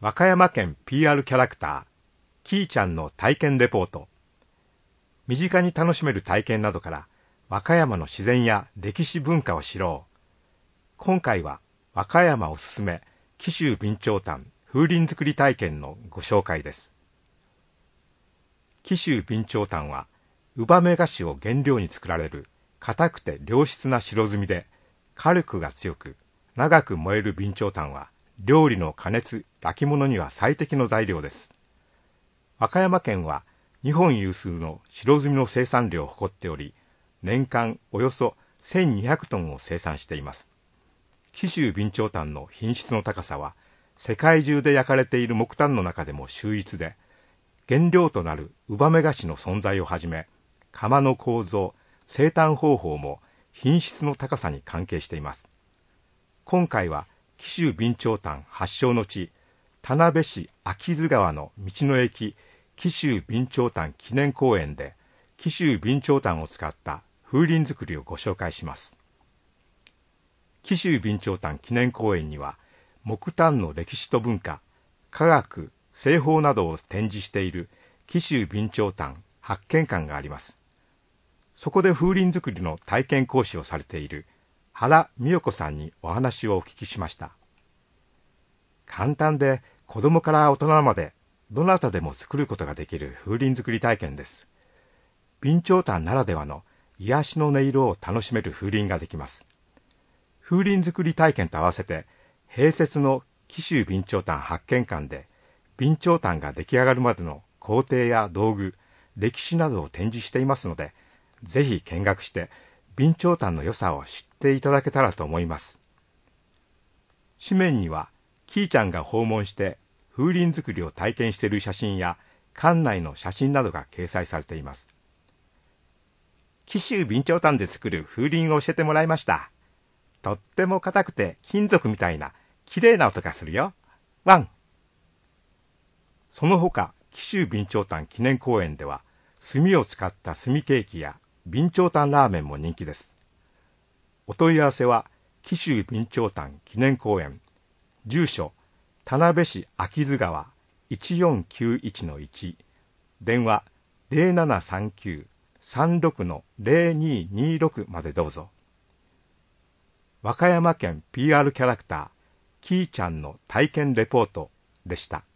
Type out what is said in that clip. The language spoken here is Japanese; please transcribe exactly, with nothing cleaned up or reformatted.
和歌山県 ピーアール キャラクター、キーちゃんの体験レポート。身近に楽しめる体験などから和歌山の自然や歴史文化を知ろう。今回は和歌山おすすめ紀州備長炭風鈴作り体験のご紹介です。紀州備長炭はウバメ菓子を原料に作られる硬くて良質な白炭で、火力が強く長く燃える備長炭は料理の加熱、焼き物には最適の材料です。和歌山県は日本有数の白炭の生産量を誇っており、年間およそせんにひゃくトンを生産しています。紀州備長炭の品質の高さは世界中で焼かれている木炭の中でも秀逸で、原料となるウバメ菓子の存在をはじめ、窯の構造、生産方法も品質の高さに関係しています。今回は紀州備長炭発祥の地、田辺市秋津川の道の駅紀州備長炭記念公園で紀州備長炭を使った風鈴作りをご紹介します。紀州備長炭記念公園には木炭の歴史と文化、科学、製法などを展示している紀州備長炭発見館があります。そこで風鈴作りの体験講師をされている原美代子さんにお話をお聞きしました。簡単で子供から大人までどなたでも作ることができる風鈴作り体験です。備長炭ならではの癒しの音色を楽しめる風鈴ができます。風鈴作り体験と合わせて併設の紀州備長炭発見館で備長炭が出来上がるまでの工程や道具、歴史などを展示していますので、ぜひ見学して備長炭の良さを知っていただけたらと思います。紙面にはキーちゃんが訪問して風鈴作りを体験している写真や館内の写真などが掲載されています。紀州備長炭で作る風鈴を教えてもらいました。とっても硬くて金属みたいな綺麗な音がするよ。ワン。その他、紀州備長炭記念公園では炭を使った炭ケーキや備長炭ラーメンも人気です。お問い合わせは紀州備長炭記念公園、住所田辺市秋津川 いちよんきゅういちのいち、電話 ゼロななさんきゅう さんろく ゼロににろく までどうぞ。和歌山県 ピーアール キャラクターキーちゃんの体験レポートでした。